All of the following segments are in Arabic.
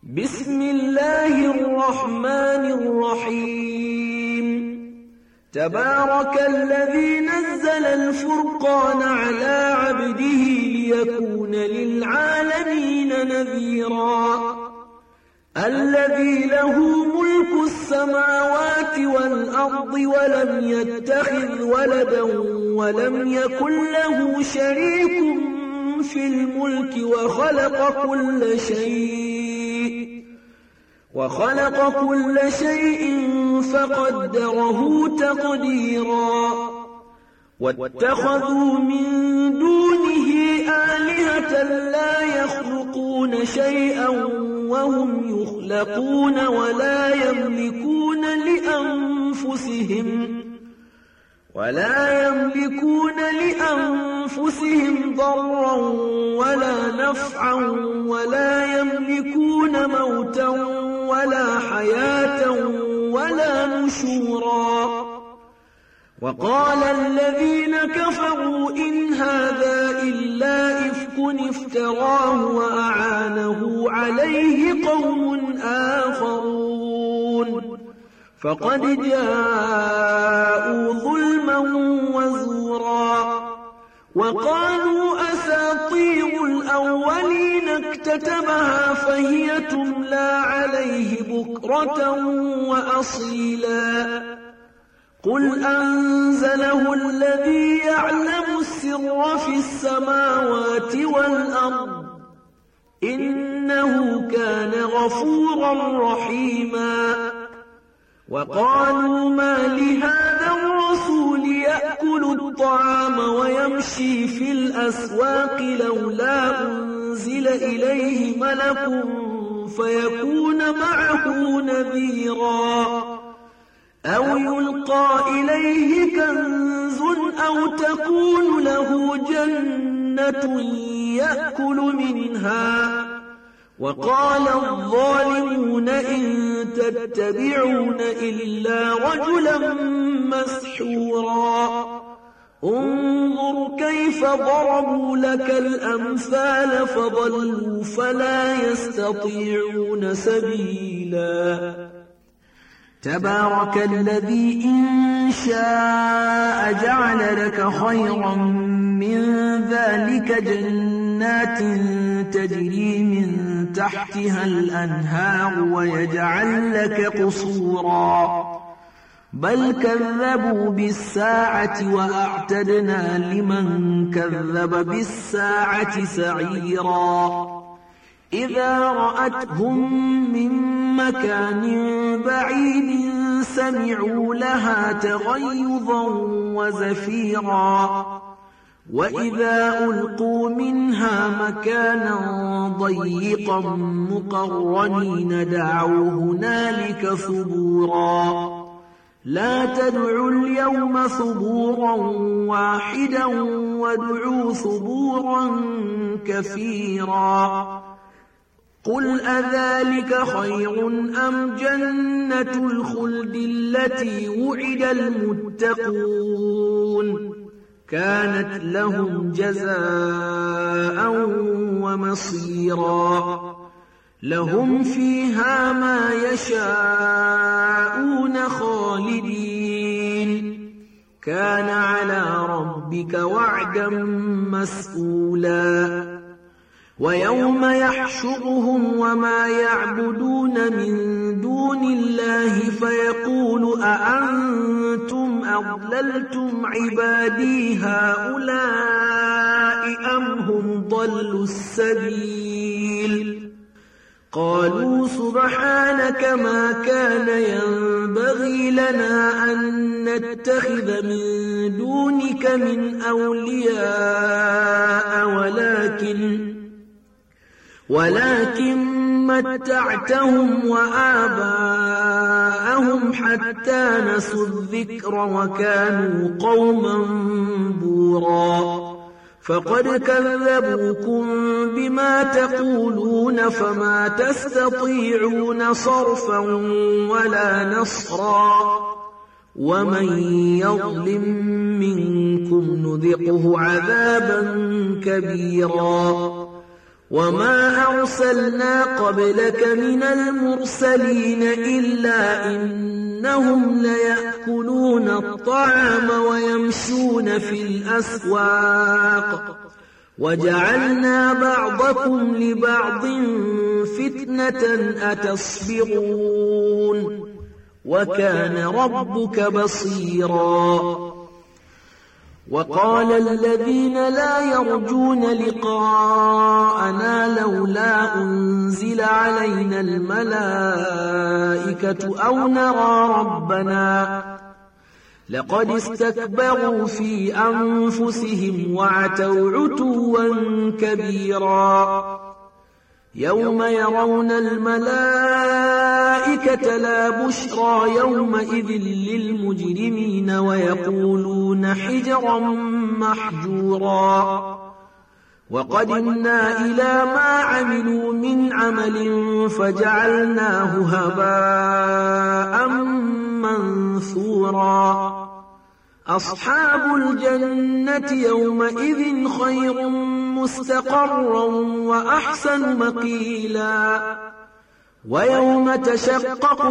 بسم الله الرحمن الرحيم تبارك الذي نزل الفرقان على عبده ليكون للعالمين نذيرا الذي له ملك السماوات والأرض ولم يتخذ ولدا ولم يكن له شريك في الملك وخلق كل شيء فقدره تقديرا واتخذوا من دونه آلهة لا يخلقون شيئا وهم يخلقون ولا يملكون لأنفسهم ضرا ولا نفعا ولا يملكون موتا ولا حياة ولا نشورا وقال الذين كفروا إن هذا إلا إفك افتراه وأعانه عليه قوم آخرون فقد جاءوا ظلما وزورا وقالوا أساطير الأولين اكتتبها فهي تملى عليه بكرة وأصيلا قل أنزله الذي يعلم السر في السماوات والأرض إنه كان غفورا رحيما وقالوا ما لهذا الرسول يأكل الطعام ويمشي في الأسواق لولا أنزل إليه ملك فيكون معه نذيرا أو يلقى إليه كنز أو تكون له جنة يأكل منها وقال الظالمون إن تتبعون إلا رجلا مسحورا انظر كيف ضربوا لك الأمثال فضلوا فلا يستطيعون سبيلا تبارك الذي إن شاء جعل لك خيرا من ذلك جنات تجري من تحتها الأنهار ويجعل لك قصورا بل كذبوا بالساعة وأعتدنا لمن كذب بالساعة سعيرا إذا رأتهم من مكان بعيد سمعوا لها تغيظا وزفيرا وإذا ألقوا منها مكانا ضيقا مقرنين دعوا هنالك ثبورا لا تدعوا اليوم ثبورا واحدا وادعوا ثبورا كثيرا قل أذلك خير أم جنة الخلد التي وعد المتقون كانت لهم جزاء ومصيرا لهم فيها ما يشاءون خالدين كان على ربك وعدا مسئولا ويوم يحشرهم وما يعبدون من دون الله فيقول أأنتم أضللتم عبادي هؤلاء أم هم ضلوا السبيل قالوا سبحانك ما كان ينبغي لنا أن نتخذ من دونك من أولياء ولكن متعتهم وآباءهم حتى نسوا الذكر وكانوا قوما بورا فقد كذبوكم بما تقولون فما تستطيعون صرفا ولا نصرا ومن يظلم منكم نذقه عذابا كبيرا وما أرسلنا قبلك من المرسلين إلا إنهم ليأكلون الطعام ويمشون في الأسواق وجعلنا بعضكم لبعض فتنة أتصبرون وكان ربك بصيرا وقال الذين لا يرجون لقاءنا لولا أنزل علينا الملائكة أو نرى ربنا لقد استكبروا في أنفسهم وعتوا عتوا كبيرا يوم يرون الملائكة لا بشرى يومئذ للمجرمين ويقولون حجرا محجورا وقدمنا إلى ما عملوا من عمل فجعلناه هباء منثورا أصحاب الجنة يومئذ خير مستقرا وأحسن مقيلا ويوم تشقق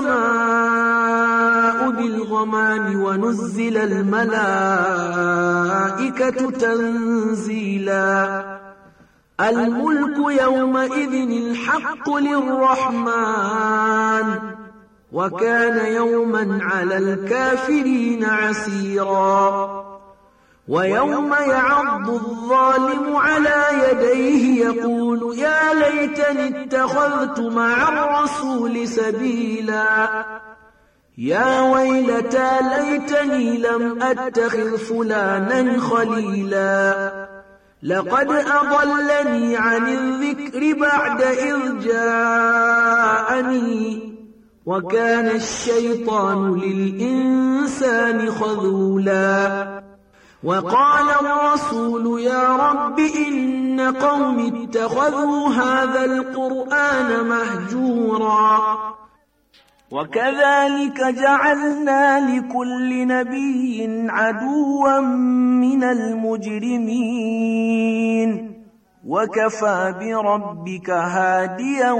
السماء بالغمام ونزل الملائكة تنزيلا الملك يومئذ الحق للرحمن وكان يوما على الكافرين عسيرا ويوم يعض الظالم على يديه يقول يا ليتني اتخذت مع الرسول سبيلا يا ويلتى ليتني لم أتخذ فلانا خليلا لقد أضلني عن الذكر بعد إذ جاءني وكان الشيطان للإنسان خذولا وقال الرسول يا رب إن قوم اتخذوا هذا القرآن مهجورا وكذلك جعلنا لكل نبي عدوا من المجرمين وكفى بربك هاديا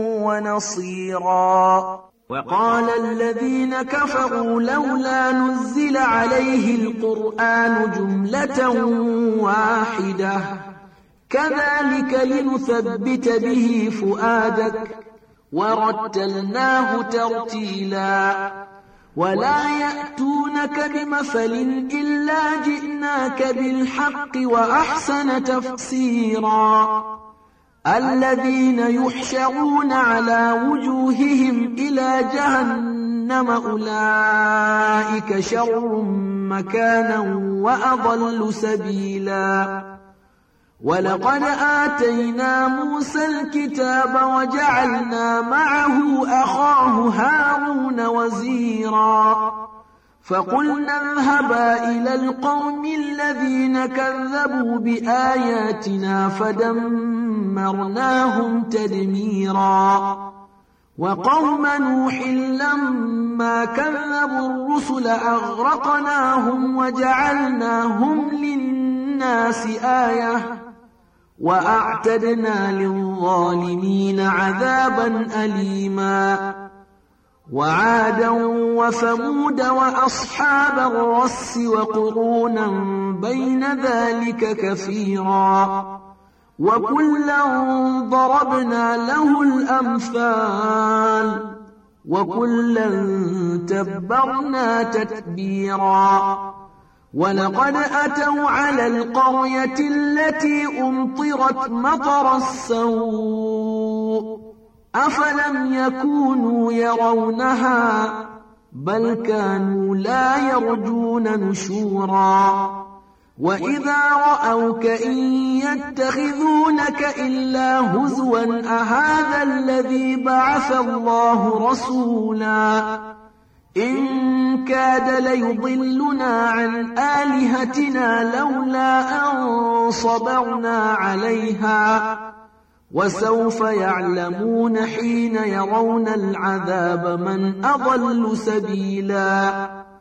ونصيرا وقال الذين كفروا لولا نزل عليه القرآن جملة واحدة كذلك لنثبت به فؤادك ورتلناه ترتيلا ولا يأتونك بمثل إلا جئناك بالحق وأحسن تفسيرا الذين يحشرون على وجوههم إلى جهنم أولئك شر مكانا وأضل سبيلا ولقد آتينا موسى الكتاب وجعلنا معه أخاه هارون وزيرا فقلنا اذهبا إلى القوم الذين كذبوا بآياتنا فدمرناهم تدميرا وقوم نوح لما كذبوا الرسل أغرقناهم وجعلناهم للناس آية وأعتدنا للظالمين عذابا أليما وعادا وثمود وأصحاب الرس وقرونا بين ذلك كثيرا وكلا ضربنا له الأمثال وكلا تبرنا تتبيرا ولقد أتوا على القرية التي أمطرت مطر السوء أفلم يكونوا يرونها بل كانوا لا يرجون نشورا وإذا رأوك إن يتخذونك إلا هزوا أهذا الذي بعث الله رسولا إن كاد ليضلنا عن آلهتنا لولا أن صبرنا عليها وسوف يعلمون حين يرون العذاب من أضل سبيلا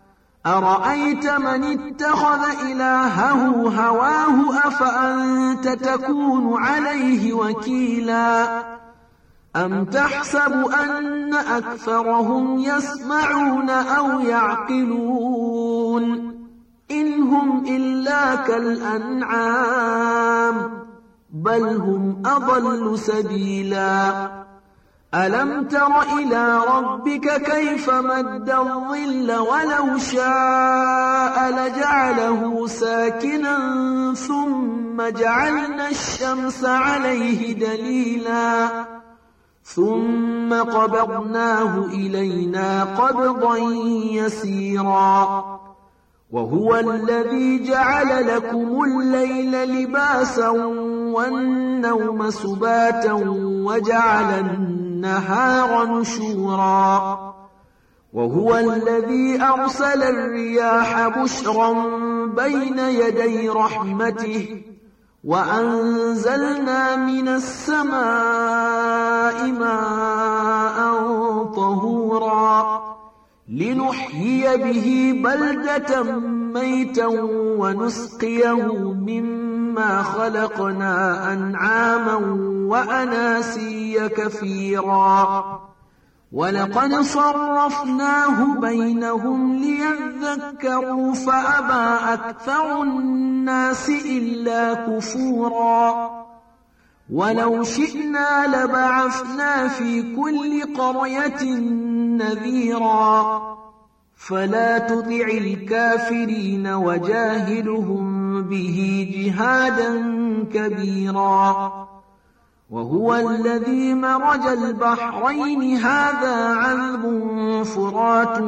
أرأيت من اتخذ إلهه هواه أفأنت تكون عليه وكيلا أم تحسب أن أكثرهم يسمعون أو يعقلون إن هم إلا كالأنعام بل هم أضل سبيلا ألم تر إلى ربك كيف مد الظل ولو شاء لجعله ساكنا ثم جعلنا الشمس عليه دليلا ثم قبضناه إلينا قبضا يسيرا وهو الذي جعل لكم الليل لباسا والنوم سباتا وجعل النهار نشورا وهو الذي أرسل الرياح بشرا بين يدي رحمته وأنزلنا من السماء ماء طهورا لنحيي به بلدة ميتا ونسقيه مما خلقنا أنعاما وأناسيا كثيرا ولقد صرفناه بينهم ليذكروا فأبى أكثر الناس إلا كفورا ولو شئنا لبعثنا في كل قرية نذيرا فلا تطع الكافرين وجاهدهم به جهادا كبيرا وهو الذي مرج البحرين هذا عذب فرات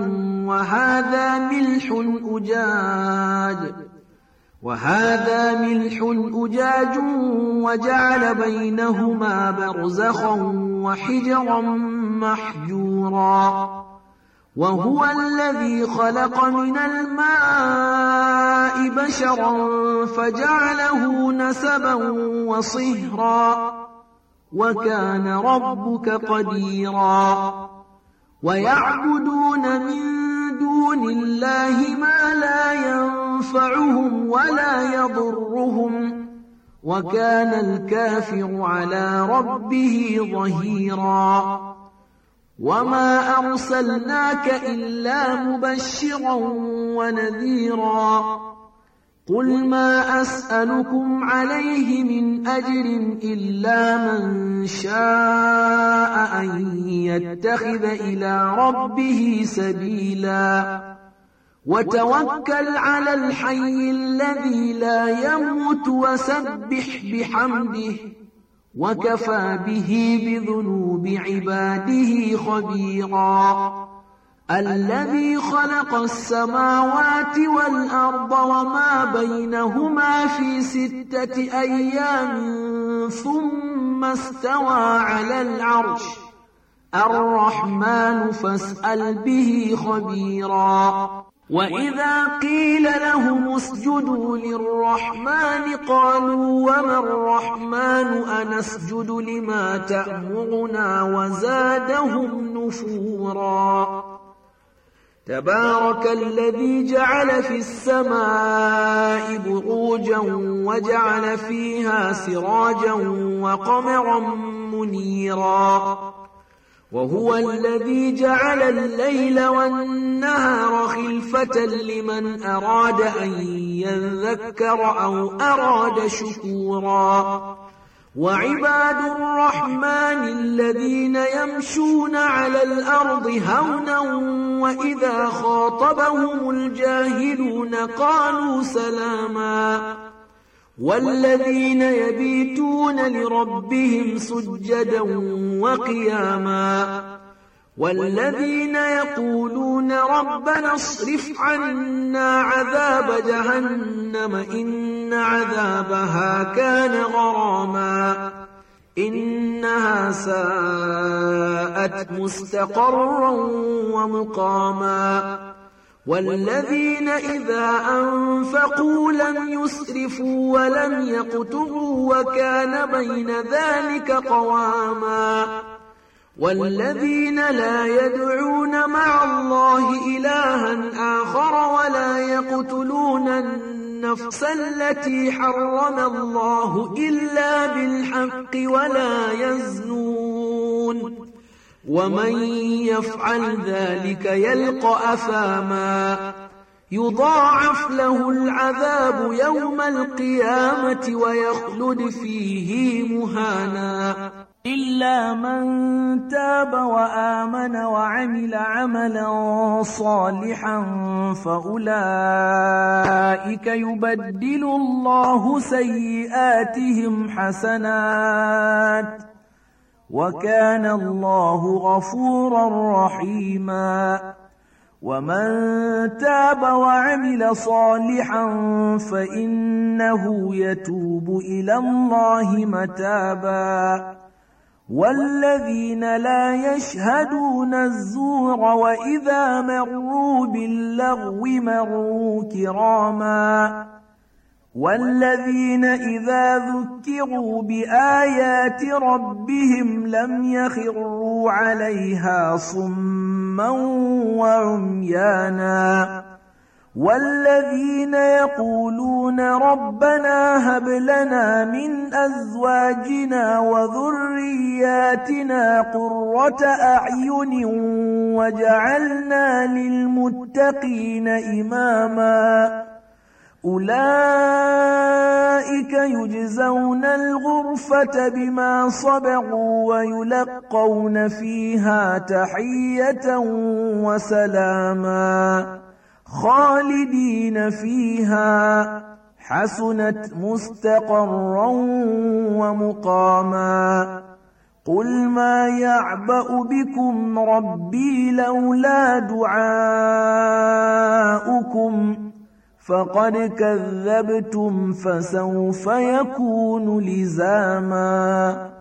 وهذا ملح أجاج وجعل بينهما برزخا وحجرا محجورا وهو الذي خلق من الماء بشرا فجعله نسبا وصهرا وكان ربك قديرا ويعبدون من دون الله ما لا ينفعهم ولا يضرهم وكان الكافر على ربه ظهيرا وما أرسلناك إلا مبشرا ونذيرا قل ما أسألكم عليه من أجر إلا من شاء أن يتخذ إلى ربه سبيلا وتوكل على الحي الذي لا يموت وسبح بحمده وكفى به بذنوب عباده خبيرا الذي خلق السماوات والأرض وما بينهما في 6 أيام ثم استوى على العرش الرحمن فاسأل به خبيرا وإذا قيل لهم اسجدوا للرحمن قالوا وما الرحمن أنسجد لما تأمرنا وزادهم نفورا تبارك الذي جعل في السماء بروجا وجعل فيها سراجا وقمرا منيرا وهو الذي جعل الليل والنهار خلفة لمن أراد أن يذكر أو أراد شكورا وعباد الرحمن الذين يمشون على الأرض هونا وإذا خاطبهم الجاهلون قالوا سلاما والذين يبيتون لربهم سجدا وقياما والذين يقولون ربنا اصرف عنا عذاب جهنم إن عذابها كان غراما إنها ساءت مستقرا ومقاما والذين إذا أنفقوا لم يسرفوا ولم يقتروا وكان بين ذلك قواما والذين لا يدعون مع الله إلها آخر ولا يقتلون النفس التي حرم الله إلا بالحق ولا يزنون ومن يفعل ذلك يلقى أثاما يضاعف له العذاب يوم القيامة ويخلد فيه مهانا إلا من تاب وآمن وعمل عملا صالحا فأولئك يبدل الله سيئاتهم حسنات وكان الله غفورا رحيما ومن تاب وعمل صالحا فإنه يتوب إلى الله متابا والذين لا يشهدون الزور وإذا مروا باللغو مروا كراما والذين إذا ذكروا بآيات ربهم لم يخروا عليها صما وعميانا والذين يقولون ربنا هب لنا من أزواجنا وذرياتنا قرة أعين وجعلنا للمتقين إماما أولئك يجزون الغرفة بما صبروا ويلقون فيها تحية وسلاما خالدين فيها حسنت مستقرا ومقاما قل ما يعبأ بكم ربي لولا دعاؤكم فقد كذبتم فسوف يكون لزاما